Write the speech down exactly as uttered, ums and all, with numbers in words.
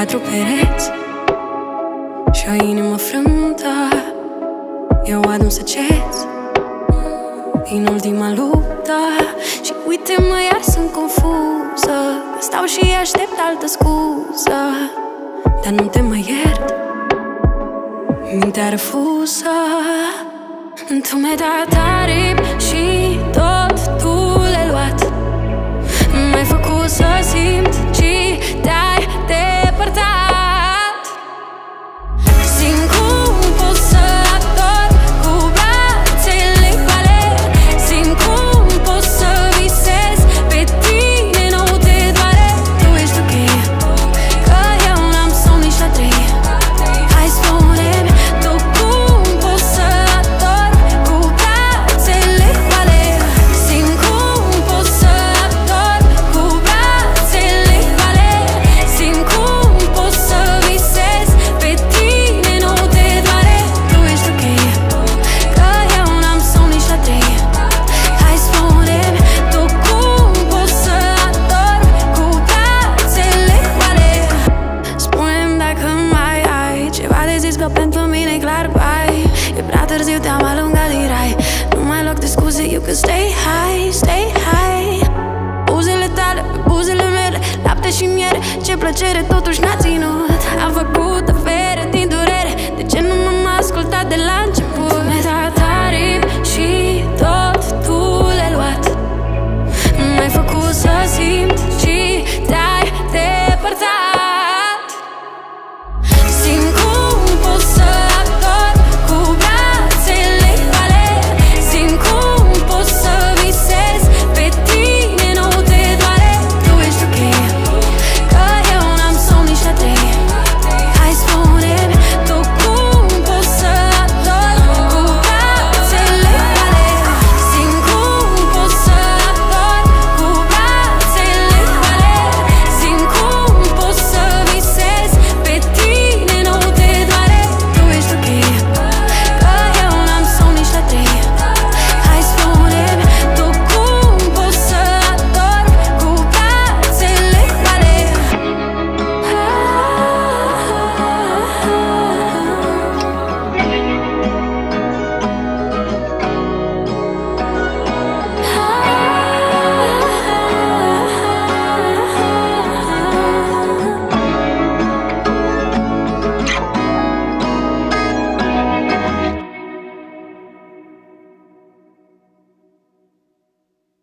patru pereți și o inimă frântă. Eu adun săgeți din ultima luptă. Și uite-mă, iar sunt confuză, că stau și aștept altă scuză. Dar nu te mai iert, mintea refuză. Tu mi-ai dat aripi și tot tu le-ai luat. M-ai făcut să simt și te-ai depărtat. Simt cum pot să ador cu brațele goale. Simt cum pot să visez pe tine, nu te doare. Tu ești ok, că eu n-am somn nici la trei. Hai spune-mi tu cum poți să ador cu brațele goale. Simt cum pot să ador cu brațele goale. Simt cum pot să visez pe tine, nu te doare. Tu ești ok, că eu n-am somn nici la trei. Hai spune-mi tu cum poți să ador cu brațele goale. Spune-mi dacă mai ai ceva de zis, că pentru mine e clar, bai. E prea târziu, te-am alungat din rai. Nu mai loc de scuze, you can stay high, stay high. Buzele tale pe buzele mele, lapte și miere, ce plăcere totuși n-a ținut. Am făcut afere din durere, de ce nu m-am ascultat de la început? Mi-ai dat aripi și tot tu le-ai luat. M-ai făcut să simt și te-ai